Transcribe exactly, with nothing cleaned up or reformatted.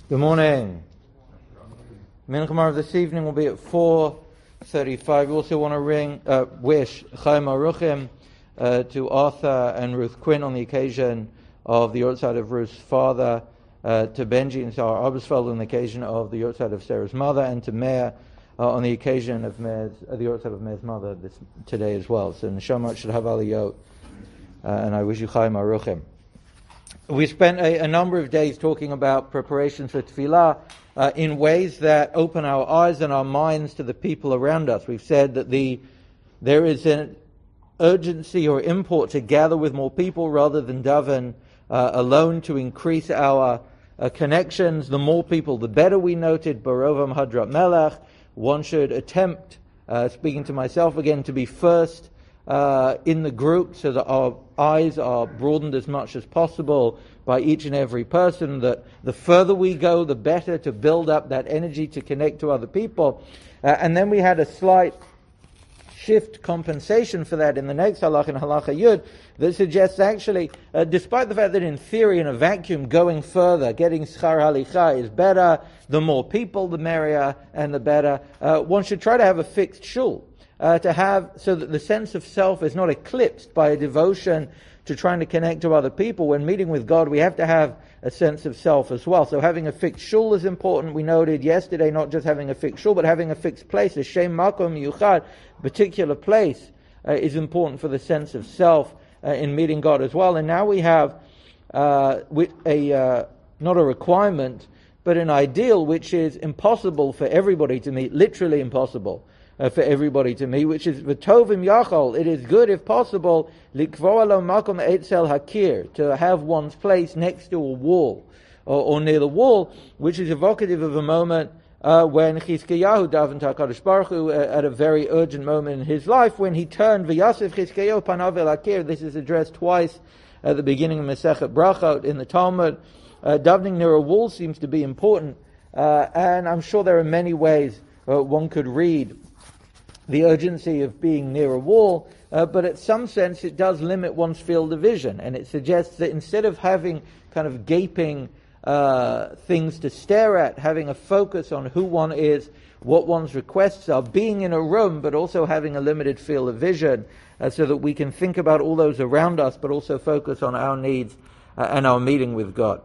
Good morning. Mincha of this evening will be at four thirty-five. We also want to ring, uh, wish Chaim Aruchim uh, to Arthur and Ruth Quinn on the occasion of the Yortzeit of Ruth's father, uh, to Benji and Sarah Arbesfeld on the occasion of the Yortzeit of Sarah's mother, and to Meir uh, on the occasion of Meir's, uh, the Yortzeit of Meir's mother this, today as well. So Neshama should have Aliyot, uh, and I wish you Chaim Aruchim. We spent a, a number of days talking about preparations for tefillah uh, in ways that open our eyes and our minds to the people around us. We've said that the there is an urgency or import to gather with more people rather than daven uh, alone to increase our uh, connections. The more people, the better. We noted Barovam Hadrat Melech. One should attempt, uh, speaking to myself again, to be first Uh, in the group, so that our eyes are broadened as much as possible by each and every person, that the further we go, the better, to build up that energy to connect to other people. Uh, and then we had a slight shift compensation for that in the next halach, in halacha yud, that suggests actually, uh, despite the fact that in theory, in a vacuum, going further, getting schar halicha is better, the more people, the merrier, and the better, uh, one should try to have a fixed shul. Uh, to have, so that the sense of self is not eclipsed by a devotion to trying to connect to other people. When meeting with God, we have to have a sense of self as well. So having a fixed shul is important. We noted yesterday not just having a fixed shul, but having a fixed place, a shem makom yuchad, particular place, uh, is important for the sense of self uh, in meeting God as well. And now we have uh, a uh, not a requirement, but an ideal which is impossible for everybody to meet, literally impossible. Uh, for everybody to meet, which is v'tovim yachol. It is good, if possible, likvoa lo makom etzel hakir, to have one's place next to a wall or, or near the wall, which is evocative of a moment uh, when Chizkiyahu davened to HaKadosh Baruch Hu uh, at a very urgent moment in his life, when he turned v'yasef Chizkiyahu panav el hakir. This is addressed twice at the beginning of Masechet Brachot in the Talmud. Uh, davening near a wall seems to be important, uh, and I'm sure there are many ways uh, one could read the urgency of being near a wall, uh, but in some sense it does limit one's field of vision, and it suggests that instead of having kind of gaping uh, things to stare at, having a focus on who one is, what one's requests are, being in a room, but also having a limited field of vision, uh, so that we can think about all those around us, but also focus on our needs uh, and our meeting with God.